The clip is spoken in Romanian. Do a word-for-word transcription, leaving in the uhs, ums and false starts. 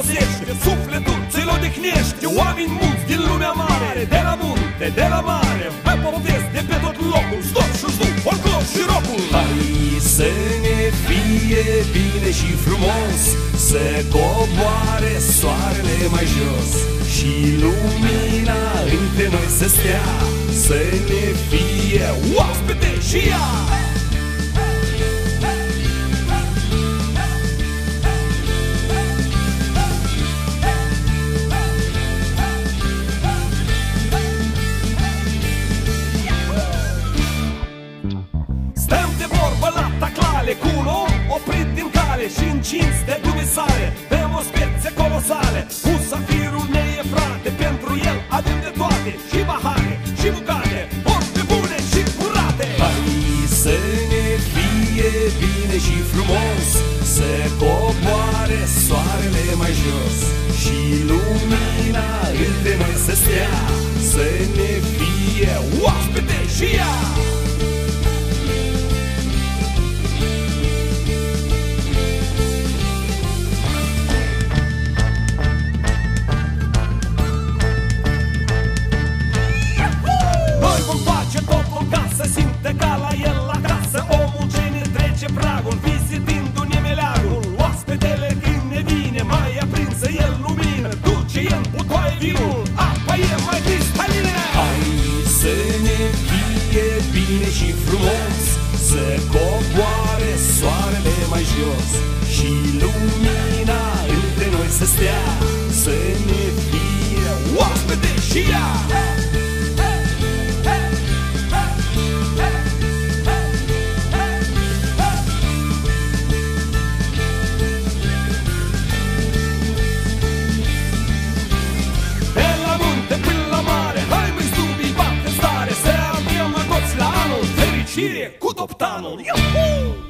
înfrumusește, sufletul ți-l odihnește. Oameni mulți din lumea mare, de la munte, de la mare, vă povestesc de pe tot locul, stop și știu, folclor și rockul. Hai să ne fie bine și frumos, să coboare soarele mai jos și lumina între noi să stea, să ne fie oaspete și ea. Stăm de vorbă la taclale cu un om oprit din cale și în cinste dumisare dăm o spețe colosale. Musafirul ne e frate, pentru el avem de toate, și pahare, și bucate, porte bune și curate. Hai să ne fie bine și frumos, să coboare soarele mai jos și lumina între noi să stea, să ne fie oaspete și ea. Simte ca la el acasă, omul ce ne trece pragul, vizitindu-ne meleagul. Oaspetele când ne vine, mai aprinsă el lumină, duce el butoaie vinul, apa e mai cristalină. Hai să ne fie bine și frumos, să coboare soarele mai jos și lumina între noi să stea, să ne fie oaspete și ea. Cu toptanul, iuhu!